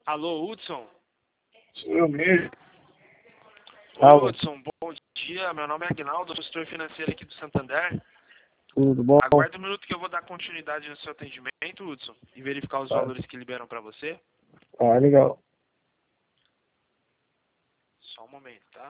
Alô, Hudson? Sou eu mesmo. Oi, Alô. Hudson, bom dia. Meu nome é Agnaldo, sou gestor financeiro aqui do Santander. Tudo bom? Aguarde um minuto que eu vou dar continuidade no seu atendimento, Hudson, e verificar os Tá. valores que liberam para você. Ah, legal. Só um momento, tá?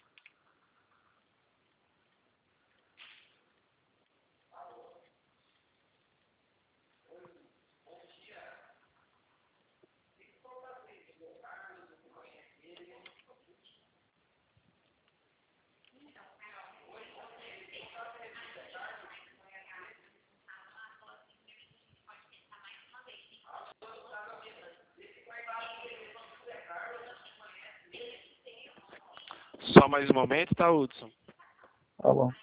Só mais um momento, tá, Hudson? Tá bom.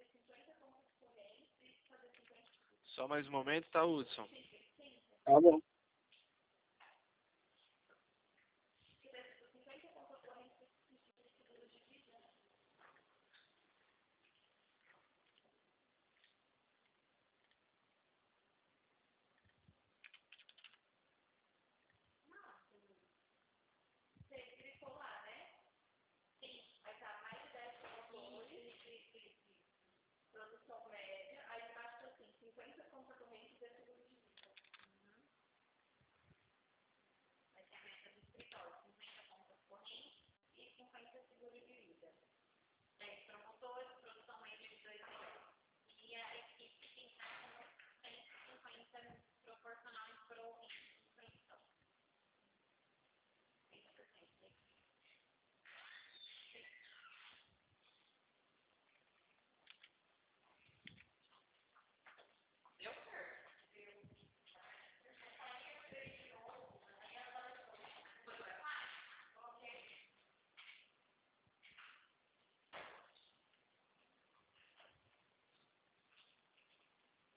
Só mais um momento, tá, Hudson? Tá bom.